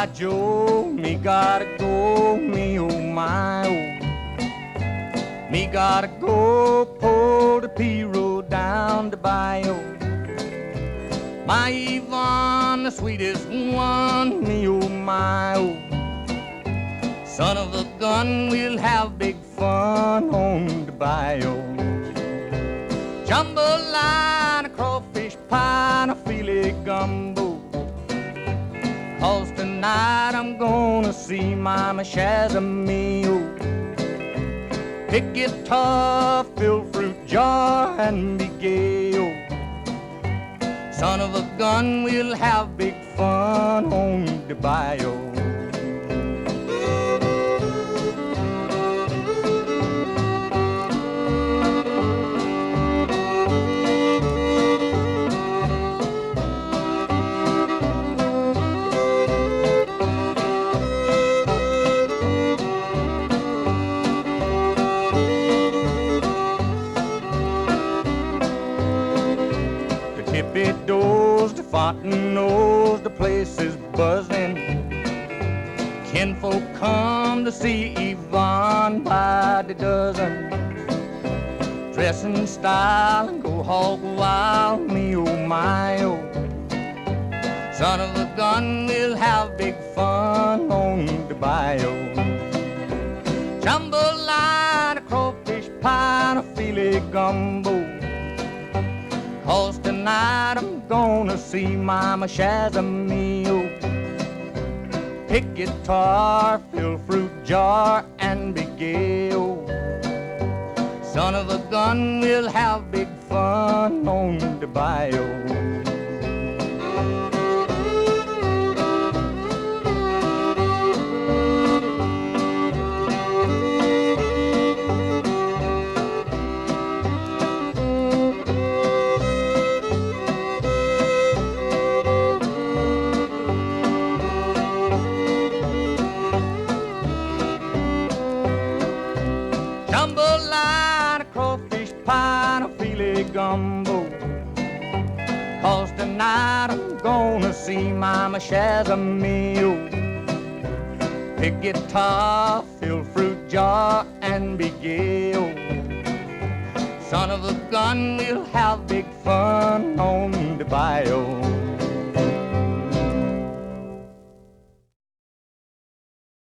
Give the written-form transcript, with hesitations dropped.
Joe, me gotta go, me oh my oh. Me gotta go pull the P-road down the bayou. My Yvonne, the sweetest one, me oh my oh. Son of a gun, we'll have big fun on the bayou. Jambalaya, crawfish pie, and a filet gumbo. 'Cause tonight I'm gonna see Mama Shazamio. Pick guitar, fill fruit jar, and be gay, oh. Son of a gun, we'll have big fun on the bayou. Tippy doors, the fountain knows the place is buzzing. Kinfolk come to see Yvonne by the dozen. Dress in style and go hog wild, me oh my oh. Son of a gun, we'll have big fun on the bayou. Jambalaya, crawfish pie, and a filet gumbo. 'Cause tonight I'm gonna see Mama Shazamio. Pick guitar, fill fruit jar, and be gay, oh. Son of a gun, we'll have big fun on the bayou. Jambalaya, crawfish pie, and a filet gumbo. 'Cause tonight I'm gonna see Mama Shazamio. Pick guitar, fill fruit jar, and be gay, oh. Son of a gun, we'll have big fun on the bayou.